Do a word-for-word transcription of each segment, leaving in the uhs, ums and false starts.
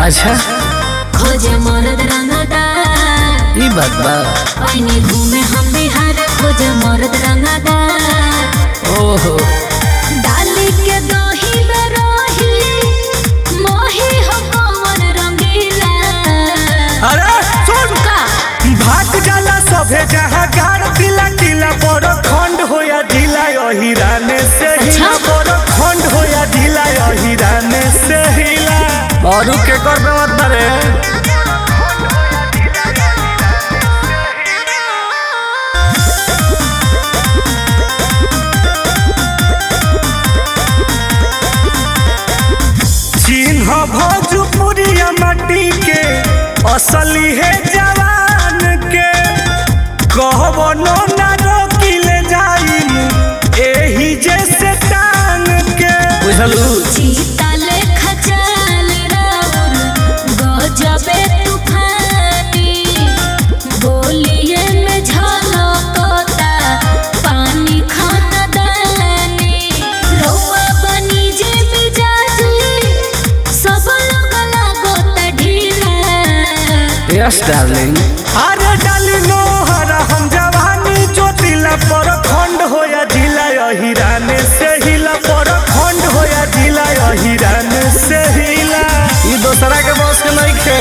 अच्छा खोजे मर्द रंगदार ई बात बा। ओइनी घूमे हम बिहार खोजे मर्द रंगदार। ओहो डाली के दही में रही मोही हो कौन रंगीला। अरे सुन का भाग जाला सभे जहाँ गाड़ दिला किला बड़ खंड होया ढीला यही राने से हिला अच्छा। बड़ खंड होया ढीला यही राने से हिला। और के कर पे मत मारे। चिन्ह भोजपुरिया माटी के असली है जवान के कहबो नो ना रोकिले जाई एही जैसे टांग के बुझलू चीता लेखा चाल राउर गजबे तूफानी। बोलिए में झलकता पानी खानदानी। रउआ बनी जे मिजाजी सब लोग लागता ढीला। Yes darling. अरे डाली नोहरा हम जवानी ज्योतिला पर खंड होया ढीला यही राने से हिला पर खंड होया ढीला यही राने से हिला। ई दोसरा के बॉस के नहीं खे।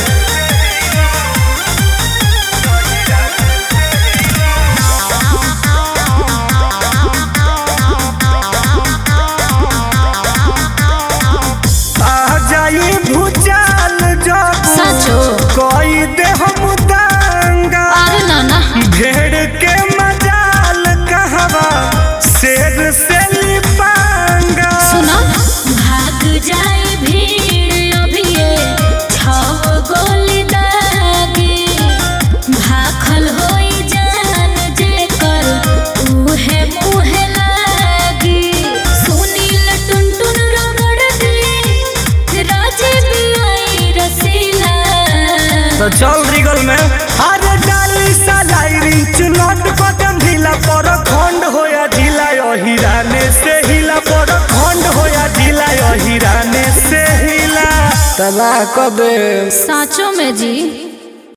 आ जाई भूचाल जब सचो कोई दे हम दांगा। अरे नाना भेड़ के मजाल कहवा शेर से लिपांगा। सुनो भाग जाए भीड़ अभिये छव गोली दागी। भाखल होई जान जे कर उहे मुहे लागी। सुनील टुनटुन रगड़ दी राजे भी आई रसीला। तो चल रिगल में। अरे डाली सलाई रिंच नोट बटन ढीला पर खंड होया ढीला यही राने से हिला पर खंड होया ढीला यही राने से हिला। तबाह कर दे। साँचों में जी।